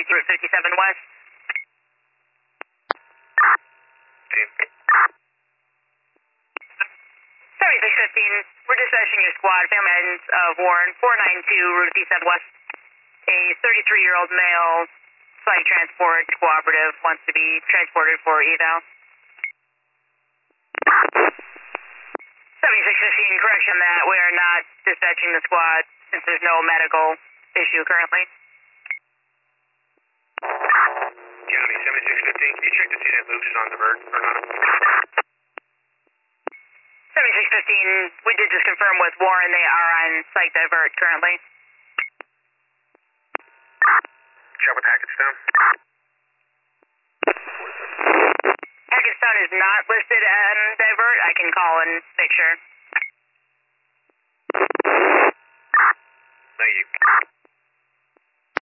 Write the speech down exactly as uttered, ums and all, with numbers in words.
Route fifty-seven West. Team. seventy-six fifteen, we're dispatching your squad, family ends of Warren, four nine two, Route fifty-seven West. A thirty-three-year-old male, psych transport cooperative, wants to be transported for eval. seventy-six fifteen, correction that we are not dispatching the squad since there's no medical issue currently. County seventy-six fifteen, can you check to see that Luke's is on divert or not? seventy-six fifteen, we did just confirm with Warren they are on psych divert currently. Check with Hackettstown. Hackettstown is not listed on divert. I can call and make sure.